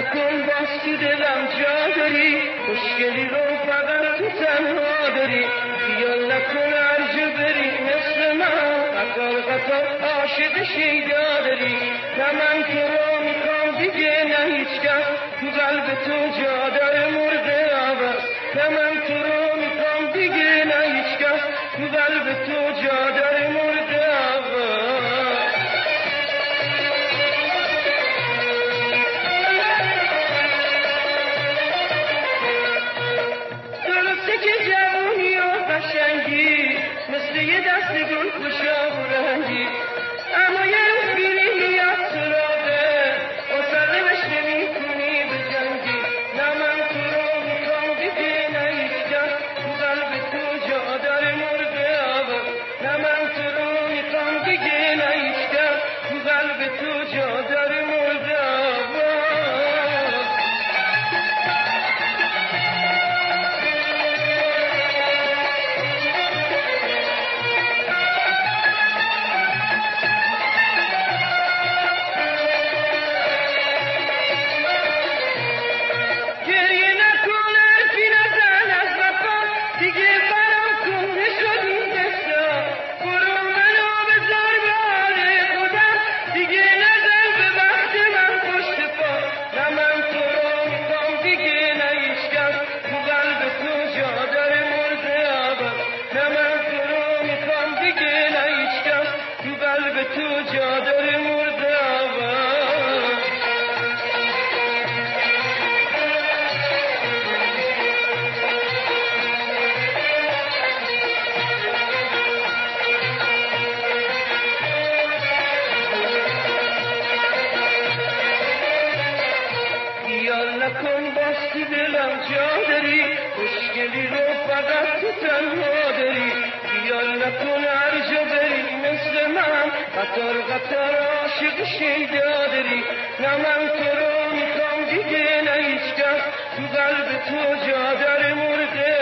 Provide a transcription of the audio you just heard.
نکن باز تو دلم جا داری، مشکلی رو فقط تو تنها داری. خیال نکن هر جا بری مثل من قطار قطار عاشق شیدا داری. نه من تو رو میخوام دیگه نه هیچ کس، تو قلب تو جا داره مرغ عوض. نه من تو رو میخوام دیگه نه هیچ کس، تو قلب تو جا داره مرغ عوض. که جوانی و قشنگی مثل یه دست گل خوشا و رنگی، اما یه روز بیری میاد سراغه مسلمش نمیتونی به جنگی. نه من تو رو میخوام دیگه نه هیچ کس، تو قلب تو جا داره مرغ عوض. نه من تو رو میخوام دیگه نه هیچ کس، تو قلب تو جا داره مرغ عوض. تو جا داره مرغ عوض. خیال نکن باز تو دلم جا داری، مشکلی رو فقط تو تنها داری. خیال نکن هر جا بری مثل من قطار قطار عاشق شیدا داری. نه من تو رو میخوام دیگه نه هیچ کس، تو قلب تو جا داره مرغ